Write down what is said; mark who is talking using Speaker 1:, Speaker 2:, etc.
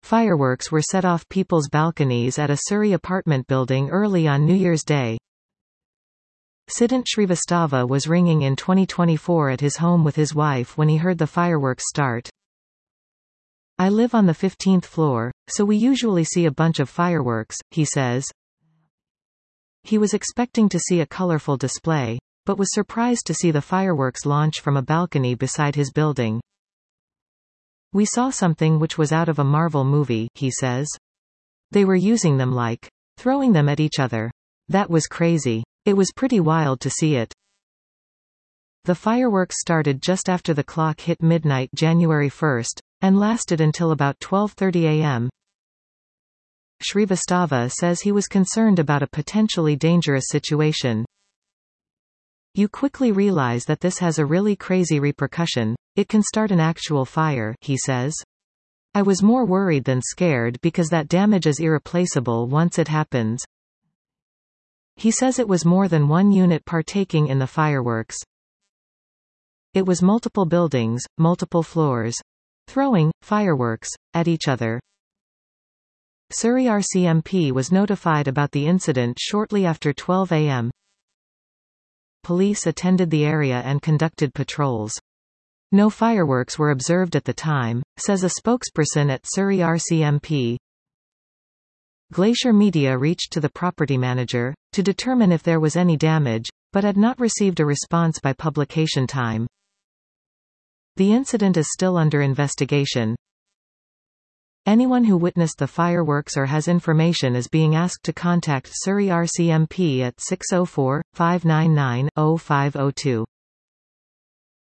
Speaker 1: Fireworks were set off people's balconies at a Surrey apartment building early on New Year's Day. Siddhant Srivastava was ringing in 2024 at his home with his wife when he heard the fireworks start. "I live on the 15th floor, so we usually see a bunch of fireworks," he says. He was expecting to see a colorful display, but was surprised to see the fireworks launch from a balcony beside his building. "We saw something which was out of a Marvel movie," he says. "They were using them like throwing them at each other. That was crazy. It was pretty wild to see it." The fireworks started just after the clock hit midnight January 1, and lasted until about 12:30 a.m. Srivastava says he was concerned about a potentially dangerous situation. "You quickly realize that this has a really crazy repercussion. It can start an actual fire," he says. "I was more worried than scared because that damage is irreplaceable once it happens." He says it was more than one unit partaking in the fireworks. It was multiple buildings, multiple floors, throwing fireworks at each other. Surrey RCMP was notified about the incident shortly after 12 a.m. Police attended the area and conducted patrols. No fireworks were observed at the time, says a spokesperson at Surrey RCMP. Glacier Media reached to the property manager to determine if there was any damage, but had not received a response by publication time. The incident is still under investigation. Anyone who witnessed the fireworks or has information is being asked to contact Surrey RCMP at 604-599-0502.